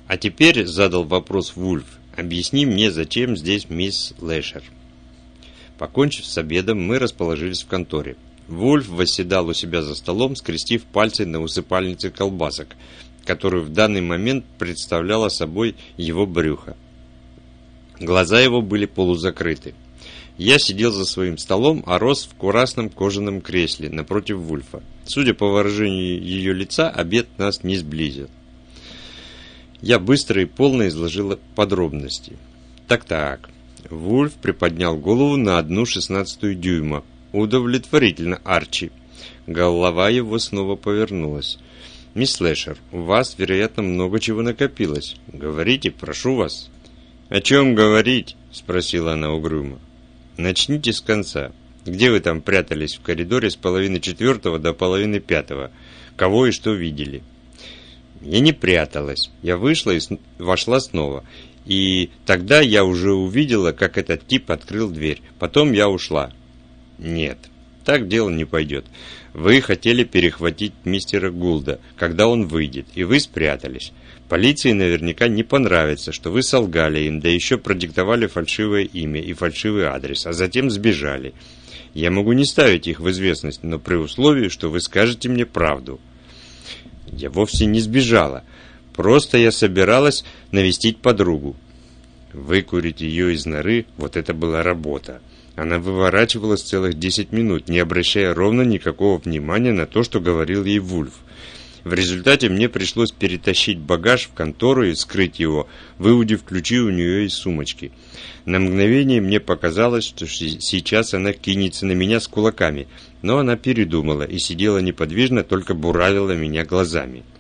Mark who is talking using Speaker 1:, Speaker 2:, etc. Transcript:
Speaker 1: «А теперь, — задал вопрос Вульф, — объясни мне, зачем здесь мисс Лэшер?» Покончив с обедом, мы расположились в конторе. Вульф восседал у себя за столом, скрестив пальцы на усыпальнице колбасок, которую в данный момент представляла собой его брюхо. Глаза его были полузакрыты. Я сидел за своим столом, а Роз в красном кожаном кресле напротив Вульфа. Судя по выражению ее лица, обед нас не сблизил. Я быстро и полно изложил подробности. Так. Вульф приподнял голову на 1/16 дюйма. Удовлетворительно, Арчи. Голова его снова повернулась. «Мисс Лэшер, у вас, вероятно, много чего накопилось. Говорите, прошу вас». «О чем говорить?» – спросила она угрюмо. «Начните с конца. Где вы там прятались в коридоре с 3:30 до 4:30? Кого и что видели?» «Я не пряталась. Я вышла и вошла снова. И тогда я уже увидела, как этот тип открыл дверь. Потом я ушла». «Нет, так дело не пойдет. Вы хотели перехватить мистера Гулда, когда он выйдет, и вы спрятались. Полиции наверняка не понравится, что вы солгали им, да еще продиктовали фальшивое имя и фальшивый адрес, а затем сбежали. Я могу не ставить их в известность, но при условии, что вы скажете мне правду». «Я вовсе не сбежала. Просто я собиралась навестить подругу». Выкурить ее из норы – вот это была работа. Она выворачивалась целых 10 минут, не обращая ровно никакого внимания на то, что говорил ей Вульф. В результате мне пришлось перетащить багаж в контору и скрыть его, выудив ключи у нее из сумочки. На мгновение мне показалось, что сейчас она кинется на меня с кулаками, но она передумала и сидела неподвижно, только буравила меня глазами.